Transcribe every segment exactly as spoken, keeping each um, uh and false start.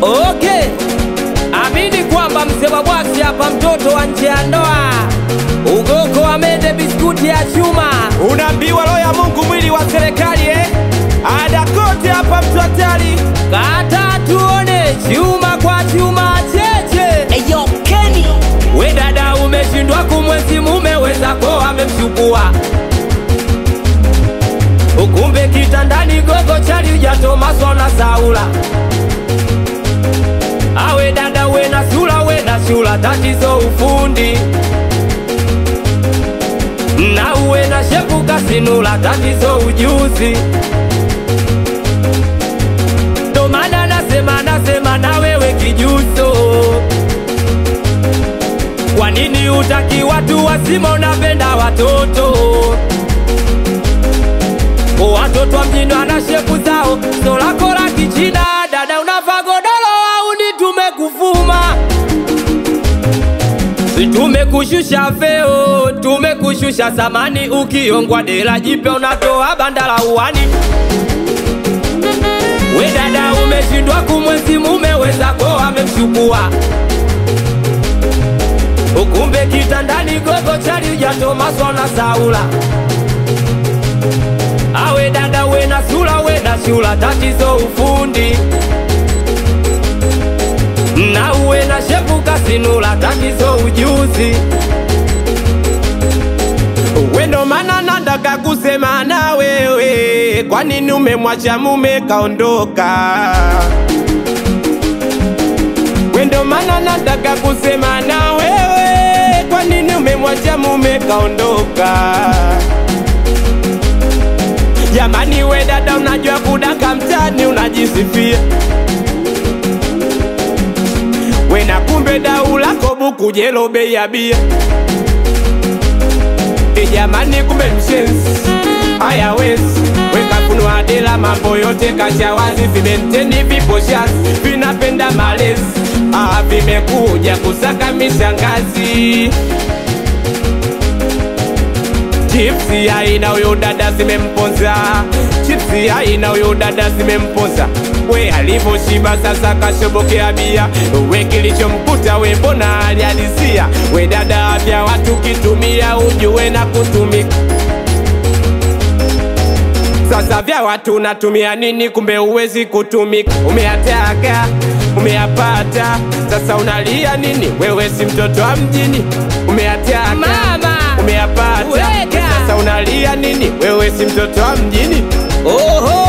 Okay, amini kwamba mzee wa bwaksi hapa, mtoto wa nje ya ndoa, ugoko amende biskuti ya chuma. Unaambiwa roho ya Mungu mwili wa serikali eh? Ada kote hapa mtu hatari. Kata tuone chuma kwa chuma cheche. Eyo Kenny, we dada umeshindwa kumwezi mume wezako amemchukua, ukumbe kitandani gogo chali ujatomaswa na Saula. Awe dada we na sula we na shula, tatizo ufundi. Na uwe na shepu kasinula, tatizo ujuzi. Ndo maana nasema nasema na wewe kijuso. Kwa nini utaki watu wazima unapenda watoto? Watoto wa mjini wana shepu zao, so lako la kichina. Dada unavaa godoro au ni tumekufuma? Tumekushusha feo, tumekushusha samani. Ukiongwa dela jipe unatoa bandala uwani. We dada umeshindwa kumwezi mume wezako amemchukua, ukumbe kitandani gogo chali ujatomaswa na Saula. Awe dada we na sula we na shula, tatizo ufundi. Na uwe na shepu kasinula, tatizo ujuzi. Wendo mana nataka kusema na wewe, kwa nini umemwacha mume kaondoka? Wendo mana nataka kusema na wewe, kwa nini umemwacha mume kaondoka? Jamani we dada unajua kudaka mtani unajisifia, we na kumbe dau lako buku jelo bei ya bia. E jamani kumbe mshenzi haya wezi, weka funua dela mambo yote kacha wazi. Vimenteni vipo shazi vinapenda malezi, ah vimekuja kusaka mishangazi. Chipsi haina uyo dada zimemponza, chipsi haina uyo dada zimemponza. We alivo shiba sasa kashobokea bia, we kilichomkuta we mbona alihalisia. We dada vya watu kitumia ujue na kutumika, sasa vya watu natumia nini kumbe uwezi kutumika. Umeataka, umeapata, sasa unalia nini? Wewe si mtoto wa mjini. Umeataka Mama, umeapata, weka. Sasa unalia nini? Wewe si mtoto wa mjini. Oho,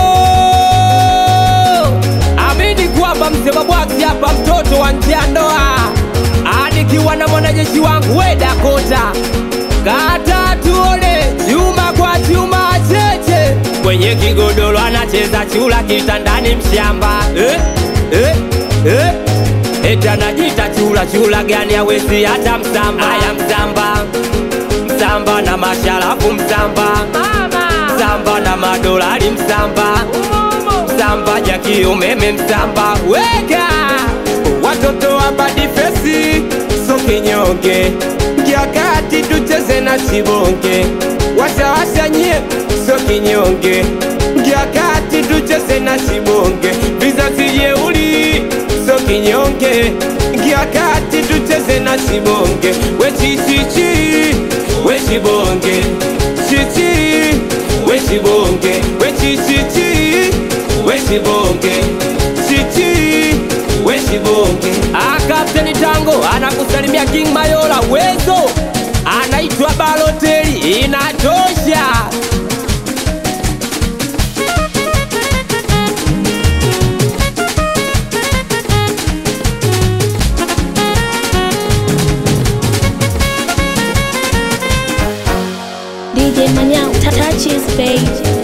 amini kwamba mzee wa bwaksi hapa, mtoto wa nje ya ndoa, anikiwa na mwanajeshi wangu we Dakota. Kata tuone chuma kwa chuma cheche. Kwenye kigodoro anacheza chula, kitandani mshamba. Eh, eh, eh. Eta najita chula, chula gani hawezi hata msamba. Aya msamba, msamba na masharafu msamba, msamba na madolari msamba, msamba jaki umeme msamba. Weka Watoto wa badi fesi so kinyonge, kiakati tucheze na chibonge. Washa washa nye so kinyonge, kiakati tucheze na chibonge. Vizazi yeuli so kinyonge, kiakati tucheze na chibonge. We chichichi, we chibonge, chichi, we chibonge. We chichichi, we chibonge, chichi, we chibonge. Ah, Kapteni Tango anakusalimia King Mayola Wezo, anaitwa Baloteli, inatosha. D J Manyao, touch his page.